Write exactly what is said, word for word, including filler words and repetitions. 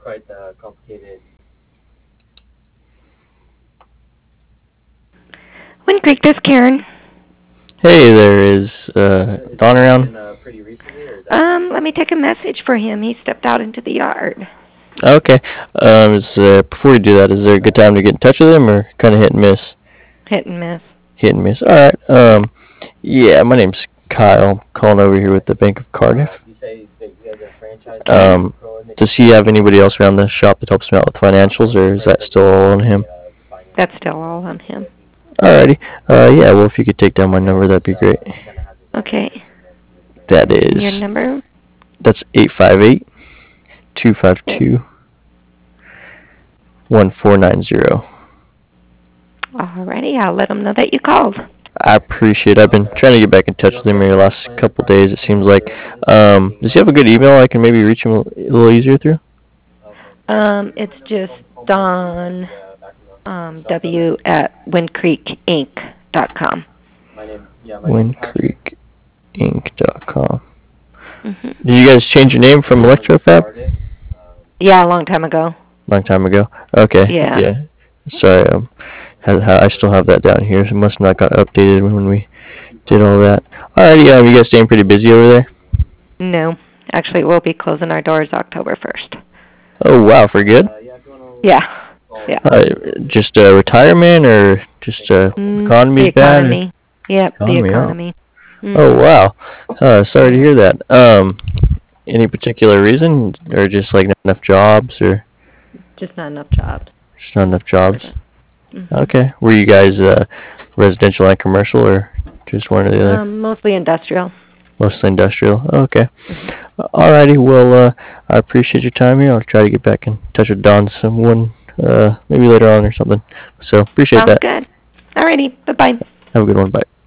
Wind Creek, this Karen. Hey, there is uh, Don around? Um, let me take a message for him. He stepped out into the yard. Okay. Um, is, uh, before we do that, is there a good time to get in touch with him, or kind of hit and miss? Hit and miss. Hit and miss. All right. Um, yeah, my name's Kyle. I'm calling over here with the Bank of Cardiff. Um, does he have anybody else around the shop that helps him out with financials, or is that still all on him? That's still all on him. Alrighty. Uh, yeah. Well, if you could take down my number, that'd be great. Okay. That is. Your number? That's eight five eight, two five two, one four nine zero. Alrighty, I'll let him know that you called. I appreciate it. I've been trying to get back in touch with him in the last couple of days, it seems like. Um, does he have a good email I can maybe reach him a little easier through? Um, it's just Don um, W at wind creek inc dot com. wind creek inc dot com. Mm-hmm. Did you guys change your name from Electrofab? Yeah, a long time ago. Long time ago? Okay. Yeah. Yeah. Sorry, um, I still have that down here. It must not got updated when we did all that. Alrighty, um, you guys staying pretty busy over there? No. Actually, we'll be closing our doors October first. Oh, wow, for good? Yeah. Yeah. Uh, just uh, retirement or just uh, mm, economy's the bad? economy. Yep, economy, the economy. Oh, Mm. oh wow. Uh, sorry to hear that. Um, any particular reason, or just like not enough jobs, or just not enough jobs? Just not enough jobs. Mm-hmm. Okay. Were you guys uh, residential and commercial, or just one or the other? Um, mostly industrial. Mostly industrial. Okay. Mm-hmm. Alrighty. Well, uh, I appreciate your time here. I'll try to get back in touch with Don someone, uh, maybe later on or something. So appreciate Sounds that. good. Alrighty. Bye bye. Have a good one. Bye.